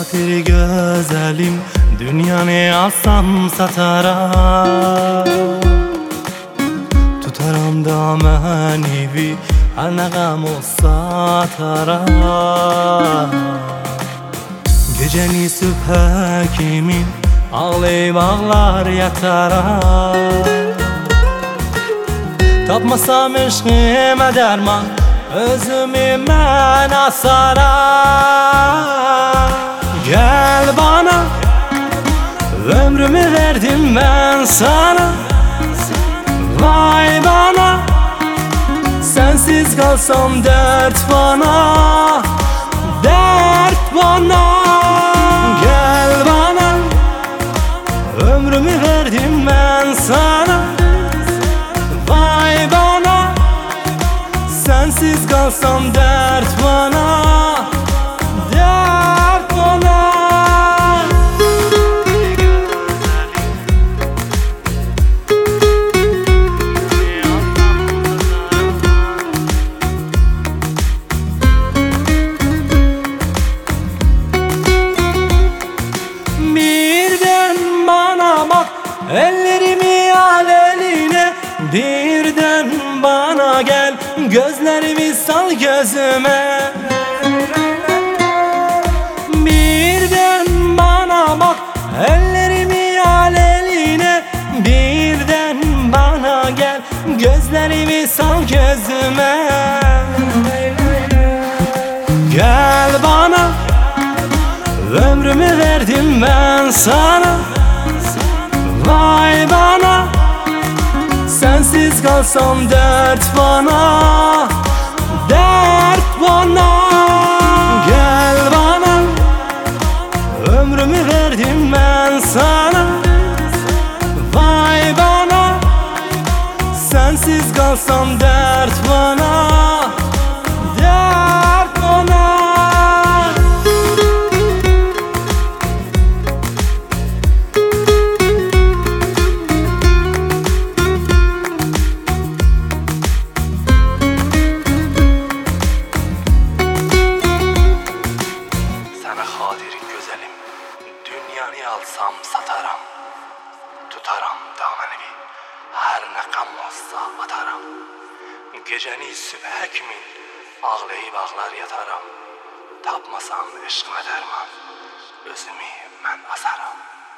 xatiri gözəlim, dünyanı alsam sataram. Tutaram da mən evi, hər nə qəm olsa ataram. Gecəni sübhə kimi ağlayıb ağlar yataram. Tapmasam eşqimə dərman, özümü mən asaram. Gel bana, ömrümü verdim ben sana. Vay bana, sensiz kalsam dert bana, dert bana. Gel bana, ömrümü verdim ben sana. Vay bana, sensiz kalsam dert bana, dert bana. Birden bana bak, ellerimi al eline. Birden bana gel, gözlerimi sal gözüme. Birden bana bak, ellerimi al eline. Birden bana gel, gözlerimi sal gözüme. Gel bana, ömrümü verdim ben sana. Vay bana, sensiz kalsam dert bana, dert bana. Gel bana, ömrümü verdim ben sana. Vay bana, sensiz kalsam dert bana, dert bana. Dünyanı alsam satarım, tutarım damanımı, her ne qəm olsa atarım. Gecəni sübhə kimi ağlayıb ağlar yataram. Tapmasam eşqimə dərman, özümü mən asaram.